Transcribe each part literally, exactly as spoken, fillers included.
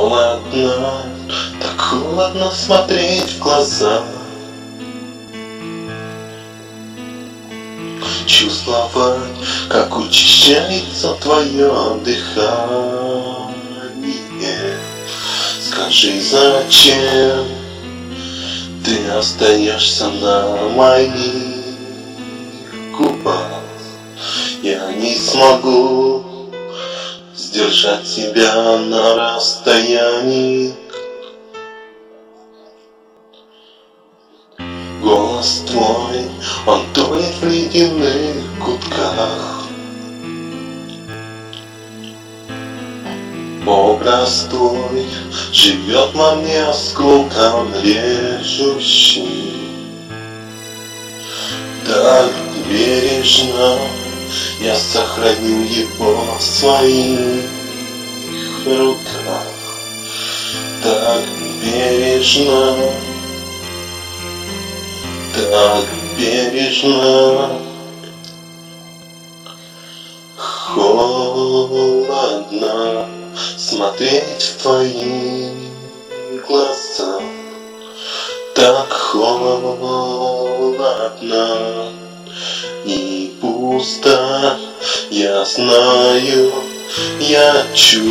Холодно, так холодно смотреть в глаза, чувствовать, как учащается твое дыхание. Скажи, зачем ты остаешься на моих губах? Я не смогу сдержать тебя на расстоянии. Голос твой, он тонет в ледяных гудках. Образ твой живет во мне осколком режущим. Так бережно я сохраню его в своих руках. Так бережно, так бережно. Холодно смотреть в твои глаза. Так холодно и пусто, я знаю, я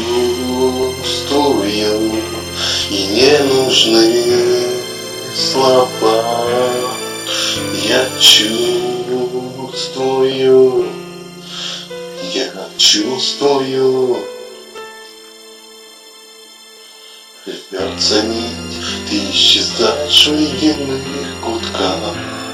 чувствую, и не нужны слова. Я чувствую, я чувствую. Рвется нить, ты исчезаешь в ледяных гудках.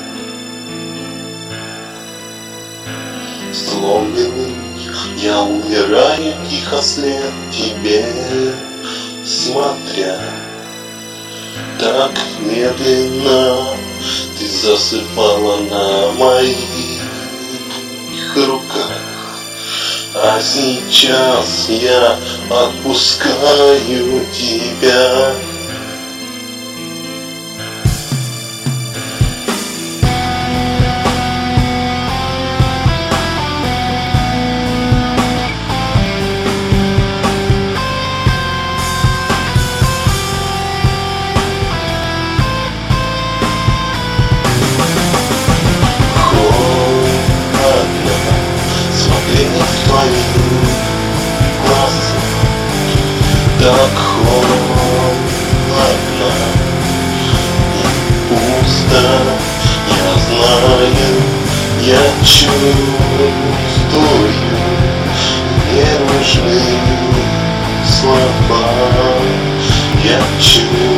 Сломленный, я умираю тихо след тебе, смотря. Так медленно ты засыпала на моих руках. А сейчас я отпускаю тебя. Так холодно и пусто, я знаю, я чувствую, не нужны слова, я чувствую.